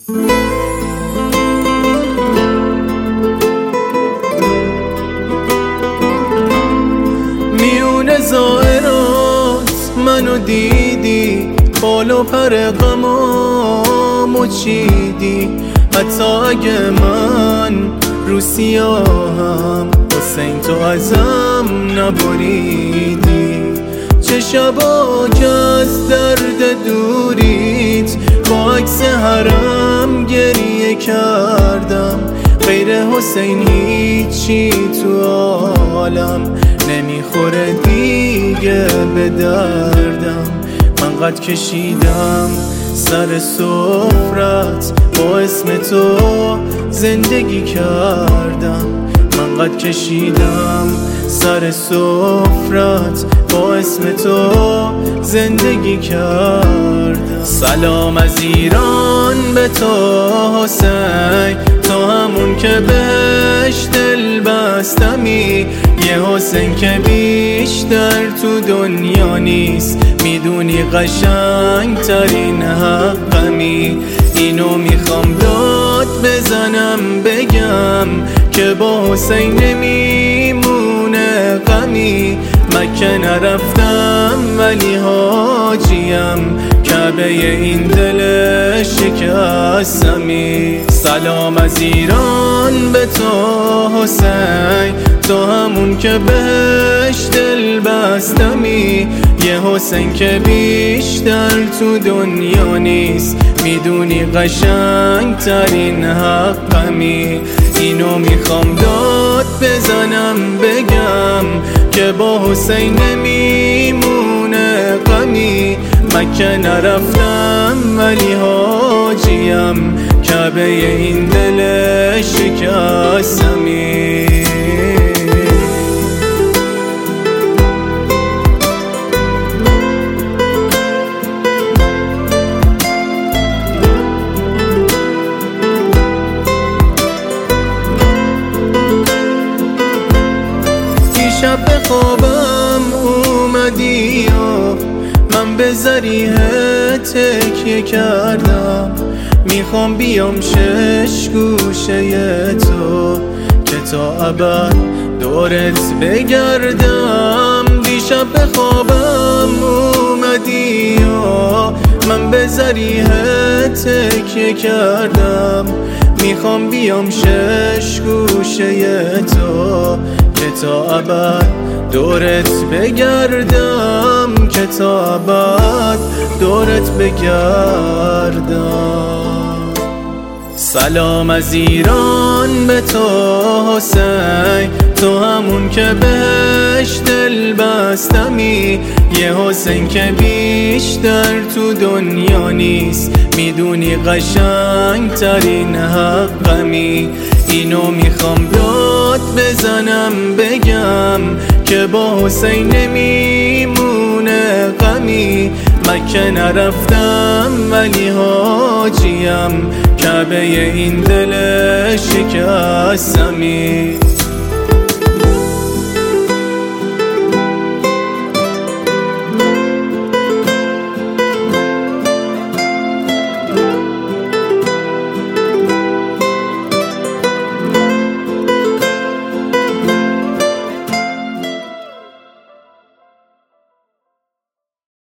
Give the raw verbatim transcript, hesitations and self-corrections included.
میون زائرات منو دیدی، بال و پر غمامو چیدی. حتی اگه من رو سیاهم، حسین تو ازم نبریدی. چه شبا که از درد دوریت با عکس حرم گریه کردم. غیر حسین هیچی تو عالم نمیخوره دیگه به دردم. من قد کشیدم سر سفرت، با اسم تو زندگی کردم. من قد کشیدم سر سفرت، با اسم تو زندگی کردم. سلام از ایران به تو حسین، تو همون که بهش دل بستمی. یه حسین که بیشتر تو دنیا نیست، میدونی قشنگ ترین حقمی. اینو میخوام داد بزنم بگم که با حسین نمیمونه غمی. مکه نرفتم ولی حاجیم، کعبه این دل شکستمی. سلام از ایران به تو حسین، تو همون که بهش دل بستمی. یه حسین که بیشتر تو دنیا نیست، میدونی قشنگ ترین حقمی. اینو میخوام داد بزنم بگم که با حسین نمیمونه غمی. مکه نرفتم ولی حاجیم، کعبه این دل شکستمی. شب به خوابم اومدی و من به ذریح تکیه کردم. میخوام بیام شش گوشه تو که تا ابد دورت بگردم. دیشب به خوابم اومدی و من به ذریح تکیه کردم. میخوام بیام شش گوشه تو که تا ابد دورت بگردم، که تا ابد دورت بگردم. سلام از ایران به تو حسین، تو همون که بهش دل بستمی. یه حسین که بیشتر تو دنیا نیست، میدونی قشنگ ترین حقمی. اینو میخوام داد بزنم بگم که با حسین نمیمونه غمی. مکه نرفتم ولی حاجیم، کعبه این دل شکستمی.